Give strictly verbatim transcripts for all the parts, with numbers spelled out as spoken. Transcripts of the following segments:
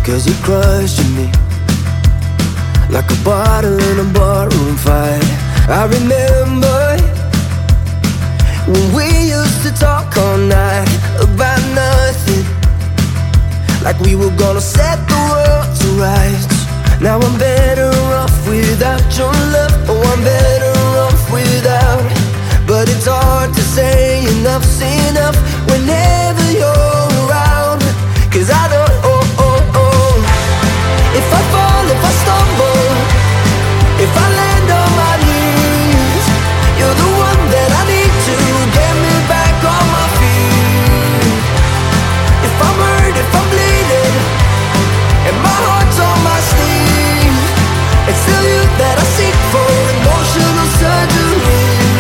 'cause you crushed me like a bottle in a barroom fight. I remember when we used to talk all night about nothing, like we were gonna set the world to rights. Now I'm better off without your love. Oh, I'm better off without. But it's hard to say enough's enough whenever you're around, 'cause I don't, oh, oh, oh. If I fall, if I stumble, if I land on my knees, you're the one that I need to get me back on my feet. If I'm hurt, if I'm bleeding, and my heart's on my sleeve, it's still you that I seek for emotional surgery.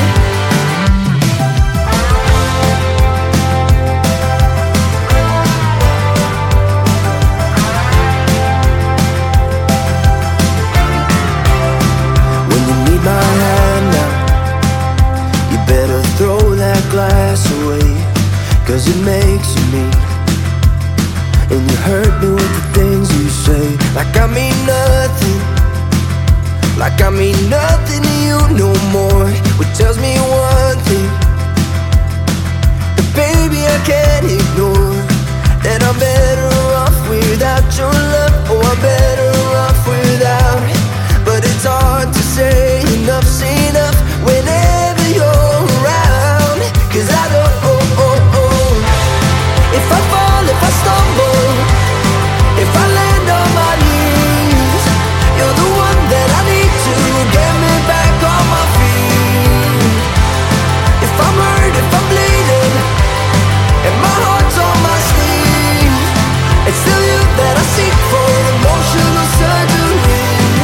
When you need my hand now, you better throw that glass away, 'cause it makes you mean, and you hurt me with the things you say. Like I mean nothing, like I mean nothing to you no more. Which tells me one thing, that baby I can't ignore, that I'm better off without your love. Oh, I'm better off without. But it's hard to say enough's enough whenever you're around, 'cause I don't, oh, oh, oh. If I fall, if I stumble, if I land on my knees, you're the one that I need to get me back on my feet. If I'm hurt, if I'm bleeding, and my heart's on my sleeve, it's still you that I seek for emotional surgery.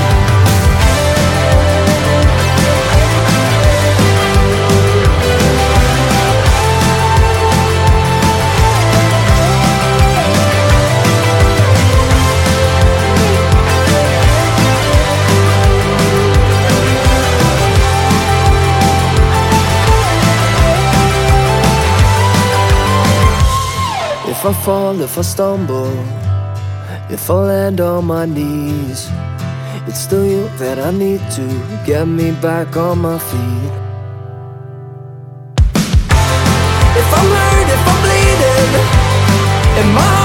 If I fall, if I stumble, if I land on my knees, it's still you that I need to get me back on my feet. If I'm hurt, if I'm bleeding, and my